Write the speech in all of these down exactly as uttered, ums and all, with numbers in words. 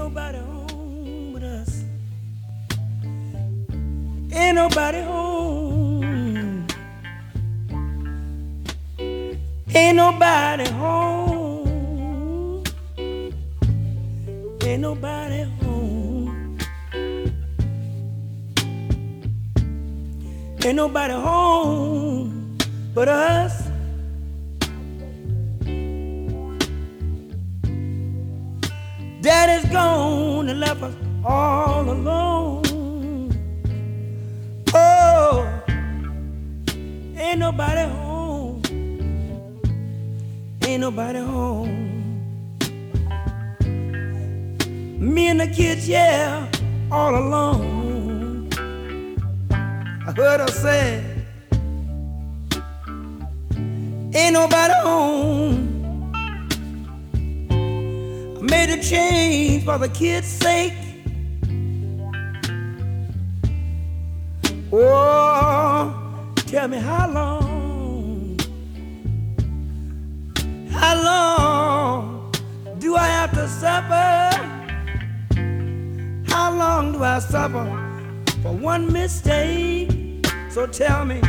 nobody home but us. Ain't nobody home. Ain't nobody home. Ain't nobody home. Ain't nobody home but us. Daddy's gone and left us all alone. Oh, ain't nobody home. Ain't nobody home. Me and the kids, yeah, all alone. I heard her say, ain't nobody home. I made a change for the kids' sake. Oh, tell me how long, how long do I have to suffer? How long do I suffer for one mistake? So tell me.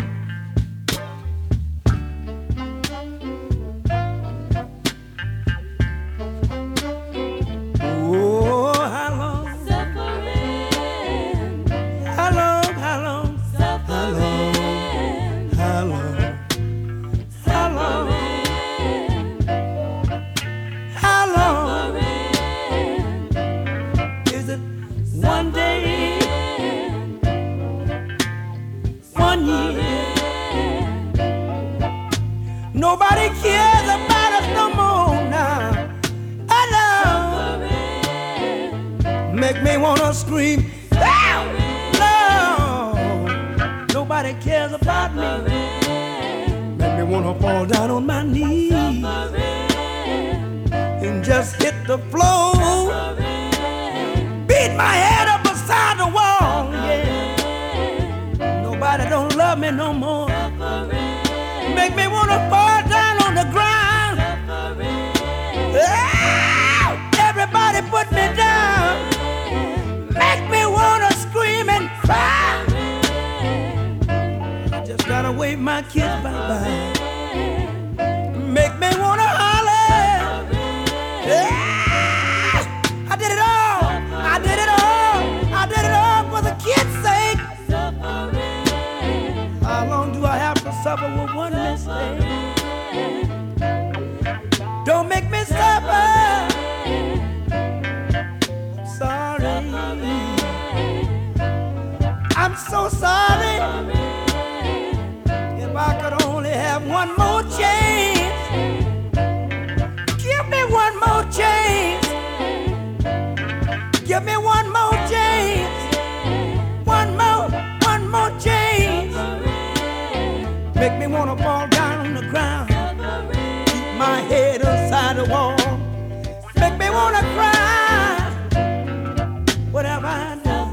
Oh, how long? Suffering. How long? How long? Suffering. How long? How long? How long? Is it one day? One year? Nobody cares about us no more now. I know. Make me wanna scream. No, nobody cares about me. Make me wanna fall down on my knees and just hit the floor. Beat my head up beside the wall. Yeah. Nobody don't love me no more. Make me wanna fall down on the ground. Ah, everybody put me down. Make me wanna scream and cry. I just gotta wave my kids bye-bye. Make me wanna holler. Ah, I did it all. I did it all. I did it all for the kids' sake. How long do I have to suffer with one mistake? Don't make me suffer. I'm sorry. I'm so sorry. If I could only have one more chance, give me one more chance. Give me one more chance. One more, one more chance. Make me wanna fall down on the ground. Keep my head inside the wall. Make me wanna cry. What have I done?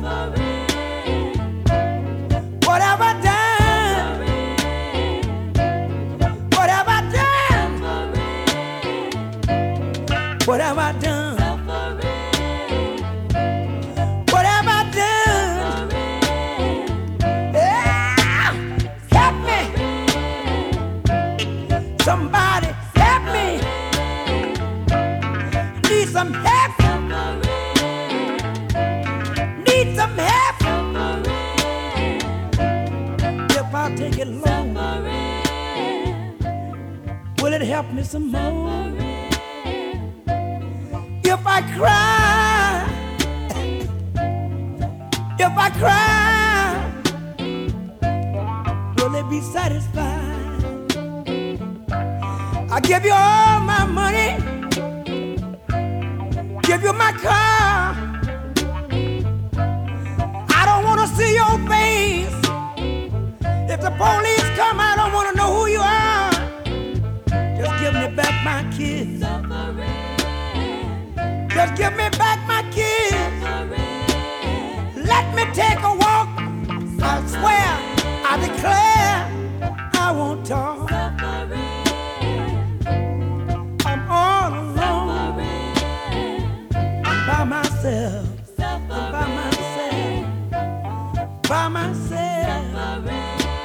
What have I done? What have I done? What have I done? What have I done? Yeah, help me. Somebody help me. Need some help. Need some help. If I take it long, will it help me some more? If I cry, if I cry, will it be satisfied? I give you all my money, give you my car. I don't want to see your face. If the police come, I don't want to know who you are. Just give me back my kids. Just give me back my kids. Let me take a walk. I swear, I declare, I won't talk. I'm all alone. I'm by myself. myself.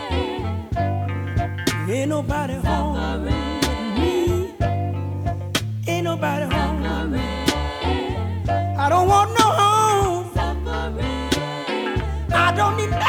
Ain't nobody home with me. Ain't nobody home with me. I don't want no home. I don't need